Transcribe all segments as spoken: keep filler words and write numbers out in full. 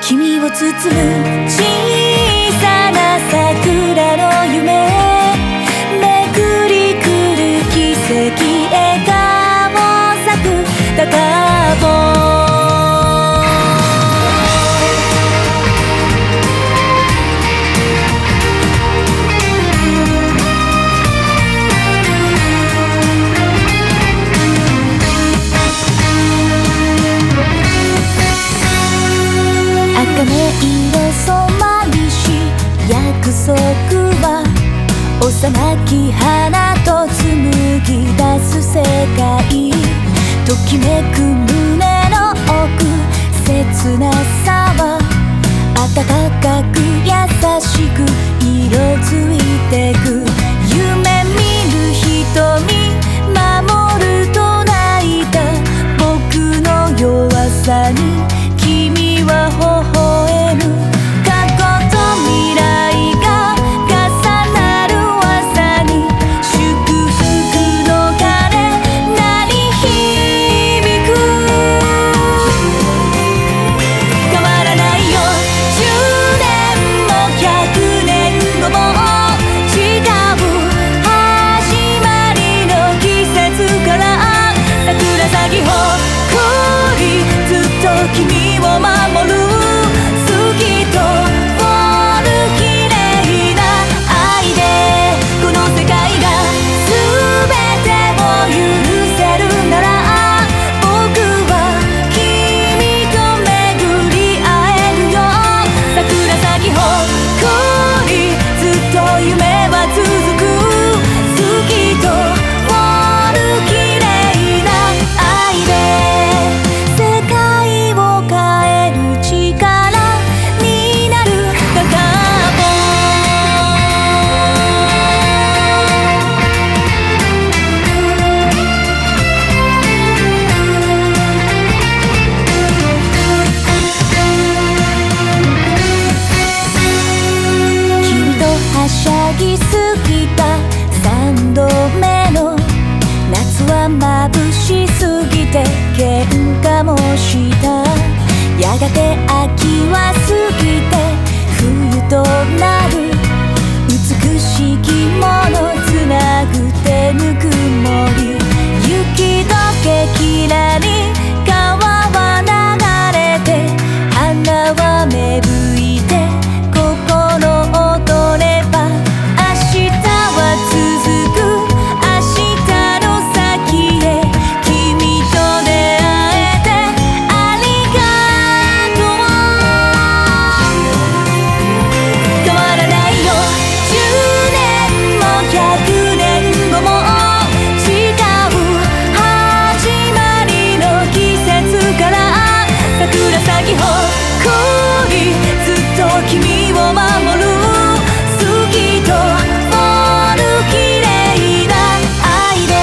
君を包む小さな桜の夢、めくり来る奇跡、笑顔咲く高ぼ茜色染まりし約束は、幼き花と紡ぎ出す世界。ときめく胸の奥、切なさは温かく優しく色づいてく。夢見る瞳、守ると泣いた僕の弱さに君は微笑む。過去と未来が重なる朝に祝福の鐘鳴り響く。変わらないよじゅうねんもひゃくねんごも違う始まりの季節から。桜咲き誇りずっと君を守る。好きとフォール綺麗な愛でこの世界が全てを許せるなら、僕は君と巡り会えるよ。桜咲き誇りずっと夢は続く。好きとフォール綺麗な愛で世界を変える力になる高ぼ君とはしゃぎすぎた三度目の夏は眩しすぎて喧嘩もした。やがて秋は過ぎて冬となる。美しきものつなぐ手ぬくもり。雪解けきらり川は流れて、花は芽吹いて心躍れば、明日は続く。明日の先へ君と出会えてありがとう。変わらないよじゅうねんもひゃくねんごも違う始まりの季節から。桜咲き誇りずっと君を守る。好きとフォール綺麗な愛で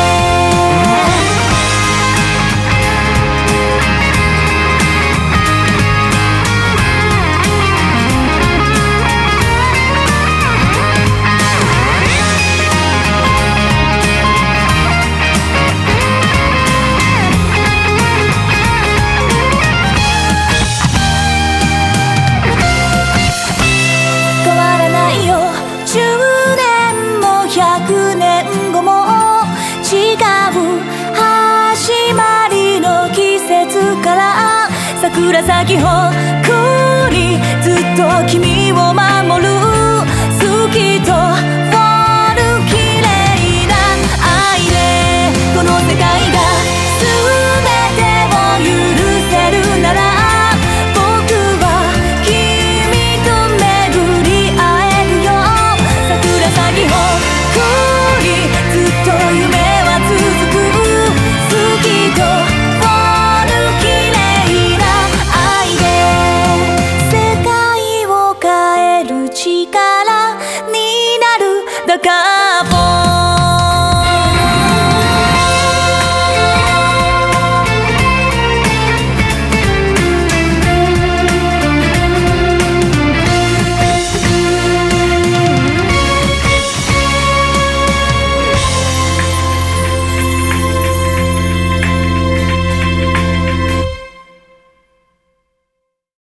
変わらないよじゅうねんもひゃくねんごも違う始まりの季節から。桜咲き誇りずっと君を守る。好きと